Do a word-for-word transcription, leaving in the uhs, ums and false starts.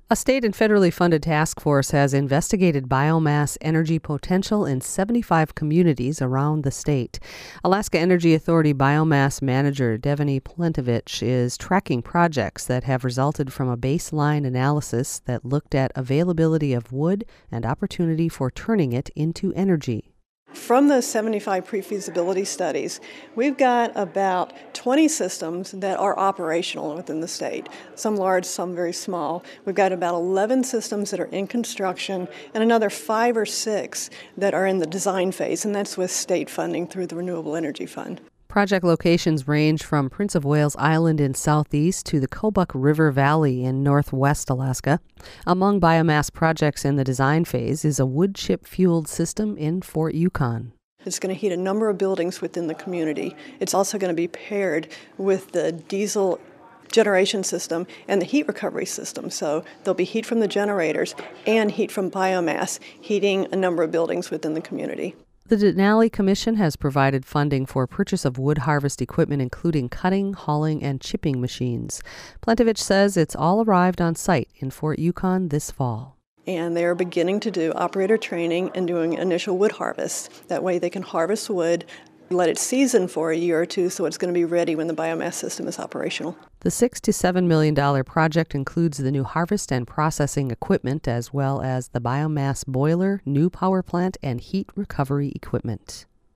A state and federally funded task force has investigated biomass energy potential in seventy-five communities around the state. Alaska Energy Authority biomass manager Devaney Plentovich is tracking projects that have resulted from a baseline analysis that looked at availability of wood and opportunity for turning it into energy. From those seventy-five pre-feasibility studies, we've got about twenty systems that are operational within the state, some large, some very small. We've got about eleven systems that are in construction and another five or six that are in the design phase, and that's with state funding through the Renewable Energy Fund. Project locations range from Prince of Wales Island in southeast to the Kobuk River Valley in northwest Alaska. Among biomass projects in the design phase is a wood chip-fueled system in Fort Yukon. It's going to heat a number of buildings within the community. It's also going to be paired with the diesel generation system and the heat recovery system. So there'll be heat from the generators and heat from biomass, heating a number of buildings within the community. The Denali Commission has provided funding for purchase of wood harvest equipment, including cutting, hauling, and chipping machines. Plentovich says it's all arrived on site in Fort Yukon this fall. And they're beginning to do operator training and doing initial wood harvest. That way they can harvest wood, let it season for a year or two so it's going to be ready when the biomass system is operational. The six to seven million dollar project includes the new harvest and processing equipment, as well as the biomass boiler, new power plant, and heat recovery equipment.